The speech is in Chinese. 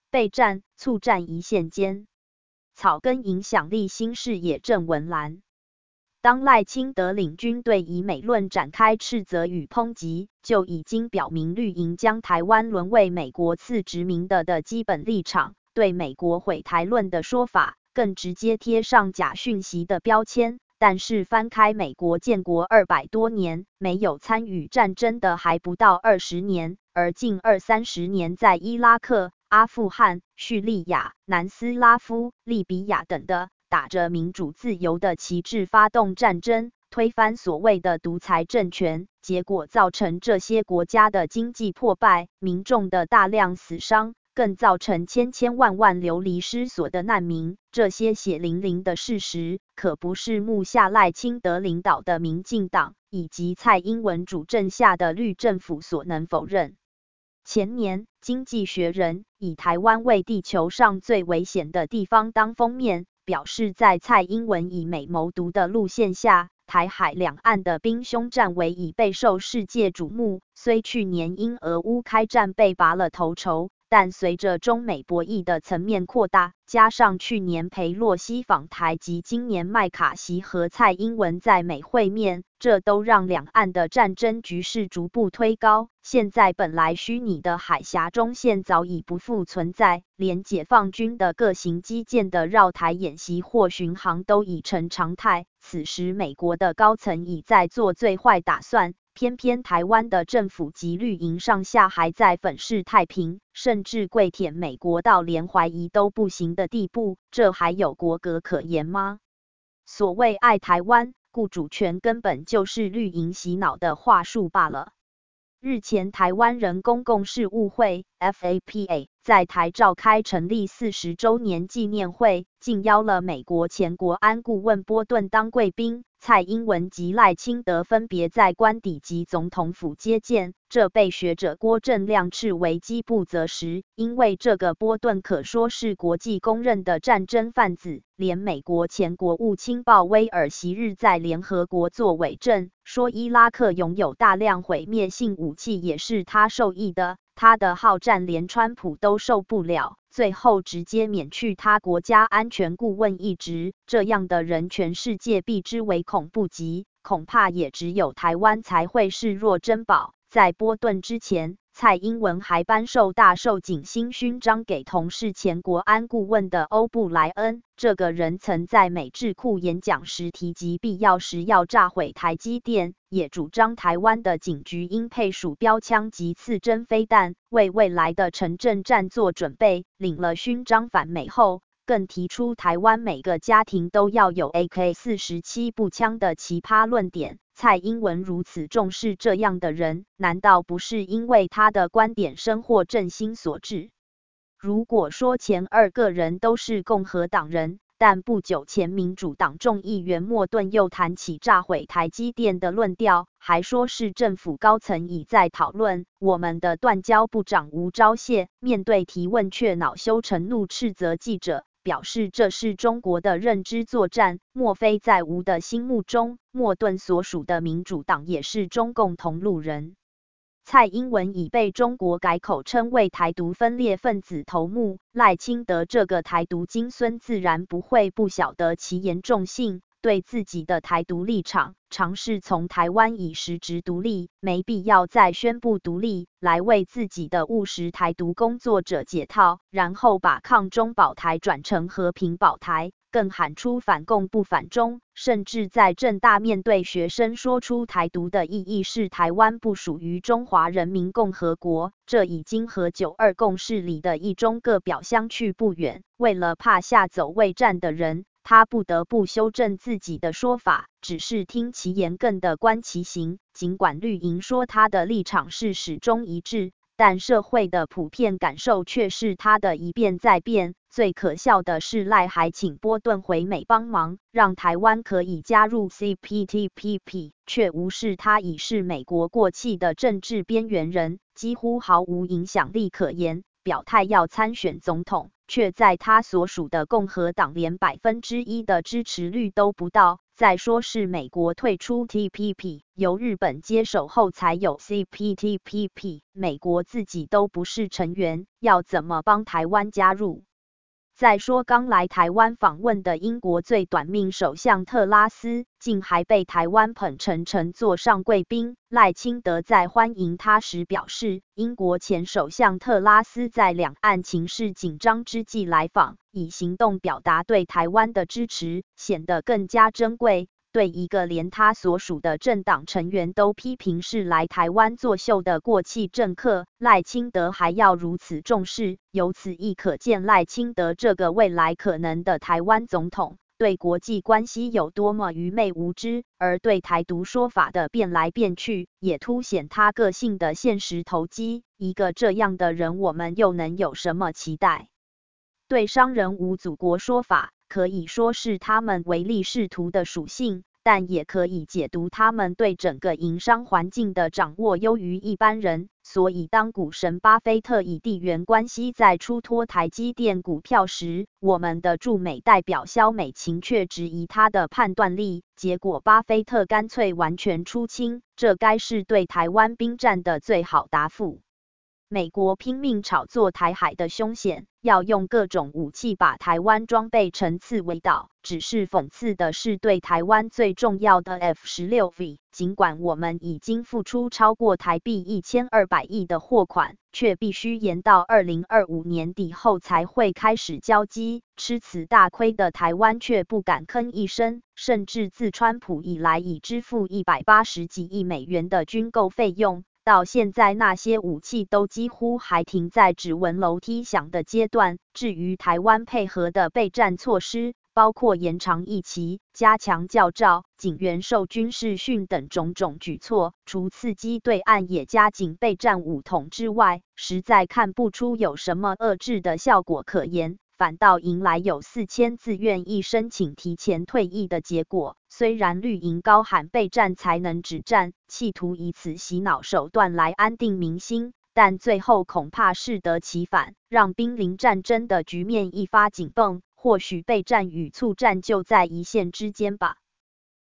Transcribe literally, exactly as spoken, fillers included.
备战、促战一线间，草根影响力新视野正文澜。当赖清德领军队以美论展开斥责与抨击，就已经表明绿营将台湾沦为美国次殖民的的基本立场，对美国毁台论的说法更直接贴上假讯息的标签。但是翻开美国建国二百多年，没有参与战争的还不到二十年，而近二三十年在伊拉克、阿富汗、叙利亚、南斯拉夫、利比亚等的打着民主自由的旗帜发动战争，推翻所谓的独裁政权，结果造成这些国家的经济破败，民众的大量死伤，更造成千千万万流离失所的难民。这些血淋淋的事实，可不是目下赖清德领导的民进党以及蔡英文主政下的绿政府所能否认。前年，《经济学人》以台湾为地球上最危险的地方当封面，表示在蔡英文以美谋独的路线下，台海两岸的兵凶战危已备受世界瞩目。虽去年因俄乌开战被拔了头筹，但随着中美博弈的层面扩大，加上去年裴洛西访台及今年麦卡锡和蔡英文在美会面，这都让两岸的战争局势逐步推高。现在本来虚拟的海峡中线早已不复存在，连解放军的各型基建的绕台演习或巡航都已成常态。此时美国的高层已在做最坏打算，偏偏台湾的政府及绿营上下还在粉饰太平，甚至跪舔美国到连怀疑都不行的地步，这还有国格可言吗？所谓爱台湾、顾主权，根本就是绿营洗脑的话术罢了。日前，台湾人公共事务会 F A P A 在台召开成立四十周年纪念会，竟邀了美国前国安顾问波顿当贵宾，蔡英文及赖清德分别在官邸及总统府接见，这被学者郭正亮斥为饥不择食，因为这个波顿可说是国际公认的战争贩子，连美国前国务卿鲍威尔昔日在联合国作伪证，说伊拉克拥有大量毁灭性武器也是他授意的，他的好战连川普都受不了，最后直接免去他国家安全顾问一职，这样的人全世界避之唯恐不及，恐怕也只有台湾才会视若珍宝。在波顿之前，蔡英文还颁授大绶锦星勋章给同是前国安顾问的欧布莱恩，这个人曾在美智库演讲时提及必要时要炸毁台积电，也主张台湾的警局应配属标枪及刺针飞弹，为未来的城镇战做准备。领了勋章返美后，更提出台湾每个家庭都要有 A K 四十七 步枪的奇葩论点。蔡英文如此重视这样的人，难道不是因为他的观点深获朕心所致？如果说前二个人都是共和党人，但不久前民主党众议员莫顿又谈起炸毁台积电的论调，还说是政府高层已在讨论。我们的断交部长吴钊燮面对提问却恼羞成怒，斥责记者，表示这是中国的认知作战。莫非在吴的心目中，莫顿所属的民主党也是中共同路人？蔡英文已被中国改口称为台独分裂分子头目，赖清德这个台独金孙自然不会不晓得其严重性，对自己的台独立场，尝试从台湾以实质独立，没必要再宣布独立，来为自己的务实台独工作者解套，然后把抗中保台转成和平保台，更喊出反共不反中，甚至在政大面对学生说出台独的意义是台湾不属于中华人民共和国，这已经和九二共识里的一中各表相去不远。为了怕吓走未战的人，他不得不修正自己的说法，只是听其言更的观其行。尽管绿营说他的立场是始终一致，但社会的普遍感受却是他的一变再变。最可笑的是赖还请波顿回美帮忙，让台湾可以加入 C P T P P， 却无视他已是美国过气的政治边缘人，几乎毫无影响力可言。表态要参选总统，却在他所属的共和党连百分之一的支持率都不到。 再说是美国退出 T P P， 由日本接手后才有 C P T P P， 美国自己都不是成员，要怎么帮台湾加入？再说刚来台湾访问的英国最短命首相特拉斯，竟还被台湾捧成成座上贵宾。赖清德在欢迎他时表示，英国前首相特拉斯在两岸情势紧张之际来访，以行动表达对台湾的支持，显得更加珍贵。对一个连他所属的政党成员都批评是来台湾作秀的过气政客，赖清德还要如此重视，由此亦可见赖清德这个未来可能的台湾总统对国际关系有多么愚昧无知，而对台独说法的变来变去，也凸显他个性的现实投机。一个这样的人，我们又能有什么期待？对商人无祖国说法，可以说是他们唯利是图的属性，但也可以解读他们对整个营商环境的掌握优于一般人。所以当股神巴菲特以地缘关系在出脱台积电股票时，我们的驻美代表萧美琴却质疑他的判断力，结果巴菲特干脆完全出清，这该是对台湾兵战的最好答复。美国拼命炒作台海的凶险，要用各种武器把台湾装备成刺猬岛。只是讽刺的是，对台湾最重要的 F 十六 V， 尽管我们已经付出超过台币一千二百亿的货款，却必须延到二零二五年底后才会开始交机。吃此大亏的台湾却不敢吭一声，甚至自川普以来已支付一百八十几亿美元的军购费用。到现在那些武器都几乎还停在只闻楼梯响的阶段。至于台湾配合的备战措施，包括延长役期、加强教召、警员受军事训等种种举措，除刺激对岸也加紧备战武统之外，实在看不出有什么遏制的效果可言。反倒迎来有四千自愿意申请提前退役的结果。虽然绿营高喊备战才能止战，企图以此洗脑手段来安定民心，但最后恐怕适得其反，让濒临战争的局面一发紧绷。或许备战与促战就在一线之间吧。